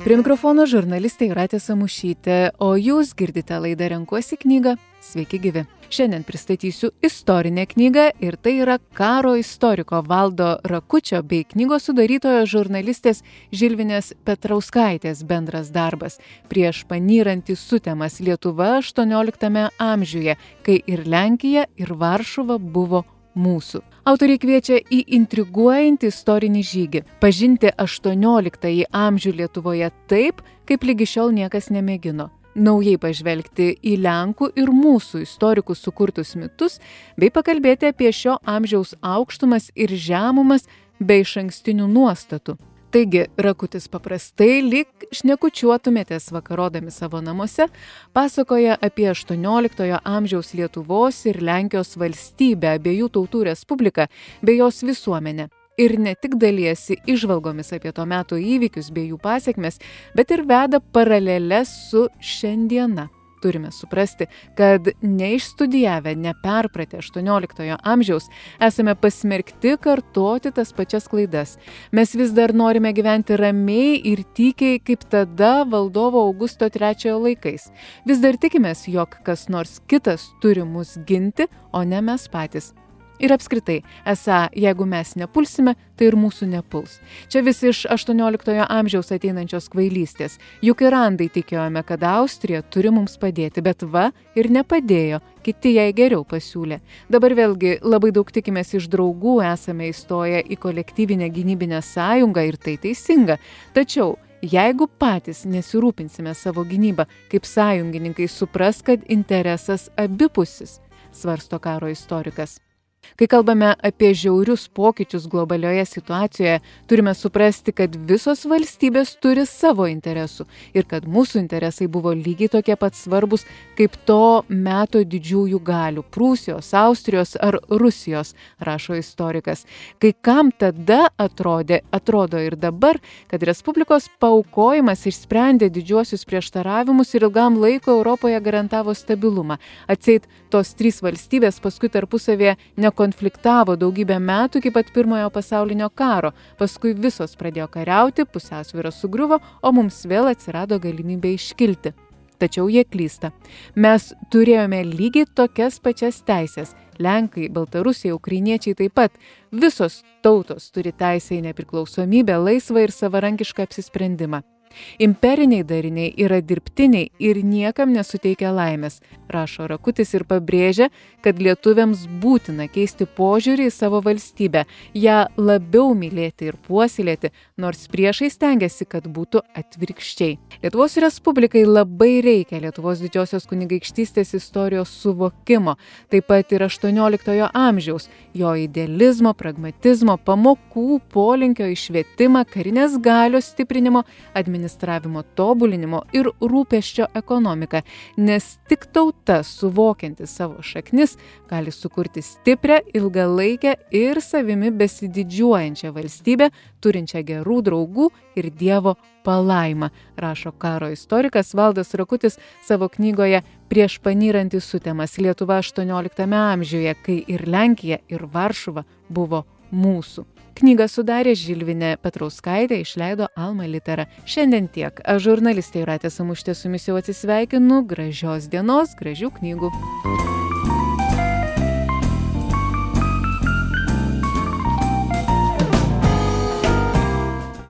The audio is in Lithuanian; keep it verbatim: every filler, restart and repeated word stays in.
Prie mikrofono žurnalistė Jūratė Samušytė, o jūs girdite laidą Renkuosi knygą. Sveiki gyvi. Šiandien pristatysiu istorinę knygą ir tai yra karo istoriko Valdo Rakučio bei knygos sudarytojo žurnalistės Žilvinės Petrauskaitės bendras darbas Prieš panyrant į sutemas Lietuva aštuonioliktame amžiuje, kai ir Lenkija, ir Varšuva buvo mūsų. Autoriai kviečia į intriguojantį istorinį žygį, pažinti aštuonioliktąjį amžių Lietuvoje taip, kaip lygi šiol niekas nemėgino. Naujai pažvelgti į Lenkų ir mūsų istorikų sukurtus mitus, bei pakalbėti apie šio amžiaus aukštumas ir žemumas bei išankstinių nuostatų. Taigi, Rakutis paprastai, lyg šnekučiuotumėtės vakarodami savo namuose, pasakoja apie aštuonioliktojo amžiaus Lietuvos ir Lenkijos valstybę, abiejų tautų respubliką bei jos visuomenę. Ir ne tik dalijasi įžvalgomis apie to meto įvykius bei jų pasekmes, bet ir veda paraleles su šiandiena. Turime suprasti, kad neišstudijavę, neperpratę aštuonioliktojo amžiaus, esame pasmerkti kartoti tas pačias klaidas. Mes vis dar norime gyventi ramiai ir tykiai, kaip tada valdovo Augusto trečiojo laikais. Vis dar tikimės, jog kas nors kitas turi mus ginti, o ne mes patys. Ir apskritai, esą, jeigu mes nepulsime, tai ir mūsų nepuls. Čia vis iš aštuonioliktojo amžiaus ateinančios kvailystės. Juk ir andai tikėjome, kad Austrija turi mums padėti, bet va ir nepadėjo, kiti jai geriau pasiūlė. Dabar vėlgi labai daug tikimės iš draugų, esame įstoję į kolektyvinę gynybinę sąjungą ir tai teisinga. Tačiau, jeigu patys nesirūpinsime savo gynybą, kaip sąjungininkai supras, kad interesas abipusis, svarsto karo istorikas. Kai kalbame apie žiaurius pokyčius globalioje situacijoje, turime suprasti, kad visos valstybės turi savo interesų ir kad mūsų interesai buvo lygiai tokie pat svarbus kaip to meto didžiųjų galių – Prūsijos, Austrijos ar Rusijos, rašo istorikas. Kai kam tada atrodė, atrodo ir dabar, kad Respublikos paaukojimas išsprendė didžiuosius prieštaravimus ir ilgam laiko Europoje garantavo stabilumą. Atseit, tos trys valstybės paskui tarpusavėje ne konfliktavo daugybę metų iki pat pirmojo pasaulinio karo, paskui visos pradėjo kariauti, pusiausvyra sugriuvo, o mums vėl atsirado galimybė iškilti. Tačiau jie klysta. Mes turėjome lygiai tokias pačias teisės. Lenkai, baltarusiai, ukrainiečiai taip pat. Visos tautos turi teisę į nepriklausomybę, laisvą ir savarankišką apsisprendimą. Imperiniai dariniai yra dirbtiniai ir niekam nesuteikia laimės, rašo Rakutis ir pabrėžia, kad lietuviams būtina keisti požiūrį į savo valstybę, ją labiau mylėti ir puoselėti, nors priešai stengiasi, kad būtų atvirkščiai. Lietuvos Respublikai labai reikia Lietuvos didžiosios kunigaikštystės istorijos suvokimo, taip pat ir aštuonioliktojo amžiaus, jo idealizmo, pragmatizmo, pamokų, polinkio į švietimą, karinės galios stiprinimo, administravimo tobulinimo ir rūpesčio ekonomiką, nes tik tauta, suvokianti savo šaknis, gali sukurti stiprią, ilgalaikę ir savimi besididžiuojančią valstybę, turinčią gerų draugų ir Dievo palaimą, rašo karo istorikas Valdas Rakutis savo knygoje Prieš panyrant į sutemas Lietuva aštuonioliktame amžiuje, kai ir Lenkija, ir Varšuva buvo mūsų. Knygą sudarė Žilvinė Petrauskaitė, išleido Alma Litera. Šiandien tiek. Aš žurnalistė Jūratė Samušytė su jumis jau atsisveikinu. Gražios dienos, gražių knygų.